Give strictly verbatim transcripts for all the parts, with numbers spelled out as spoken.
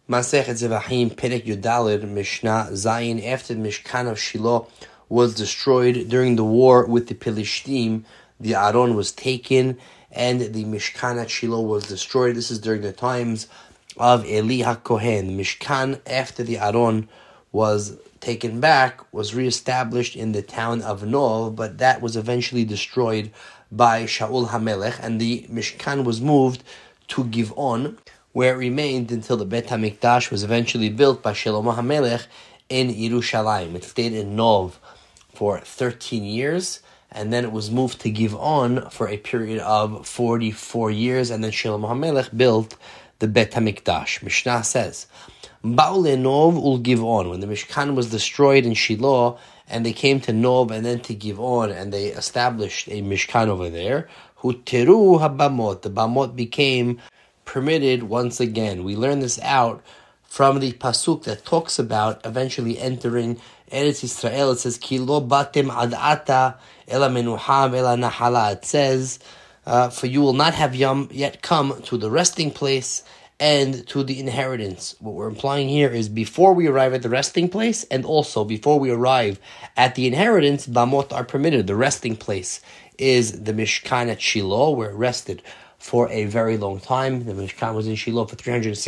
Masechet Zevachim, Perek Yudalid, Mishnah Zayin. After the Mishkan of Shiloh was destroyed during the war with the Pilishtim, the Aron was taken, and the Mishkan at Shiloh was destroyed. This is during the times of Eli HaKohen. The Mishkan, after the Aron was taken back, was reestablished in the town of Nov, but that was eventually destroyed by Shaul HaMelech, and the Mishkan was moved to Givon, where it remained until the Bet HaMikdash was eventually built by Shlomo HaMelech in Yerushalayim. It stayed in Nov for thirteen years, and then it was moved to Givon for a period of forty-four years, and then Shlomo HaMelech built the Bet HaMikdash. Mishnah says, Ba'u leNov ul Givon, when the Mishkan was destroyed in Shiloh, and they came to Nov and then to Givon, and they established a Mishkan over there, Huteru habamot, the Bamot became permitted once again. We learn this out from the pasuk that talks about eventually entering Eretz Yisrael. It says, Ki lo batem ad ata ela menuham ela nahala. It says, uh, for you will not have yum yet come to the resting place and to the inheritance. What we're implying here is before we arrive at the resting place, and also before we arrive at the inheritance, Bamot are permitted. The resting place is the Mishkan at Shiloh, where it rested for a very long time. The Mishkan was in Shiloh for three hundred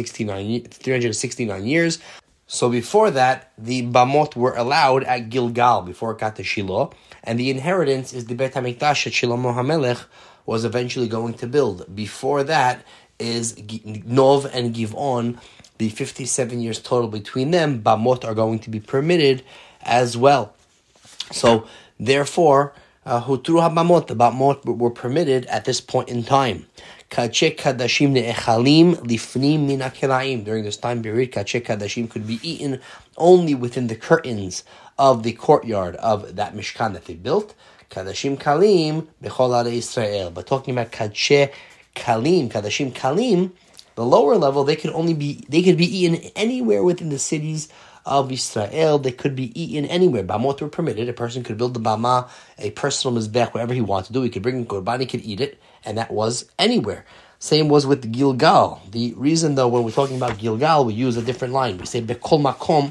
sixty-nine years. So before that, the Bamot were allowed at Gilgal before it got to Shiloh. And the inheritance is the Bet HaMikdash that Shlomo HaMelech was eventually going to build. Before that is Nov and Givon, the fifty-seven years total between them. Bamot are going to be permitted as well. So therefore, Hutru HaBamot, the Bamot were permitted at this point in time. Kachek Kadashim ne'echalim lifnim min ha'kelaim. During this time period, Kachek Kadashim could be eaten only within the curtains of the courtyard of that Mishkan that they built. Kadashim Kalim b'chol arei Yisrael. But talking about Kachek Kalim, Kadashim Kalim, the lower level, they could only be they could be eaten anywhere within the cities of Israel. They could be eaten anywhere. Bamot were permitted. A person could build the bama, a personal mizbech, whatever he wanted to do. He could bring a korban, he could eat it, and that was anywhere. Same was with Gilgal. The reason, though, when we're talking about Gilgal, we use a different line. We say bekol makom.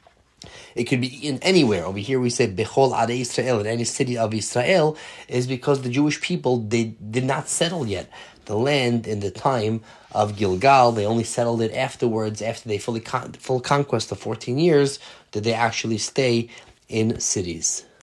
It could be eaten anywhere. Over here we say bechol arei Israel, in any city of Israel, is because the Jewish people, they did not settle yet the land in the time of Gilgal. They only settled it afterwards, after they fully con- full conquest of fourteen years, did they actually stay in cities.